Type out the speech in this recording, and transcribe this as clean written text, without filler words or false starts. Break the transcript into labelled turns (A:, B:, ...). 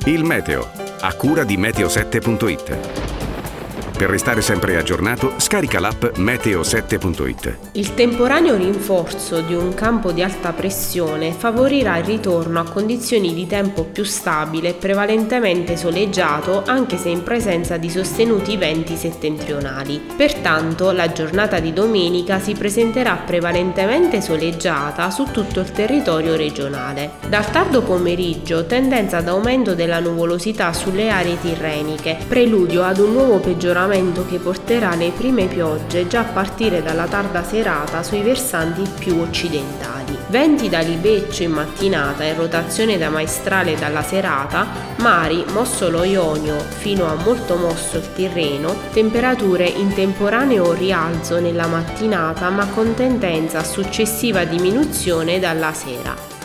A: Il meteo, a cura di meteo7.it. Per restare sempre aggiornato, scarica l'app meteo7.it.
B: Il temporaneo rinforzo di un campo di alta pressione favorirà il ritorno a condizioni di tempo più stabile, prevalentemente soleggiato, anche se in presenza di sostenuti venti settentrionali. Pertanto, la giornata di domenica si presenterà prevalentemente soleggiata su tutto il territorio regionale. Dal tardo pomeriggio, tendenza ad aumento della nuvolosità sulle aree tirreniche, preludio ad un nuovo peggioramento che porterà le prime piogge già a partire dalla tarda serata sui versanti più occidentali. Venti da libeccio in mattinata in rotazione da maestrale dalla serata, mari mosso lo Ionio fino a molto mosso il Tirreno, temperature in temporaneo rialzo nella mattinata ma con tendenza a successiva diminuzione dalla sera.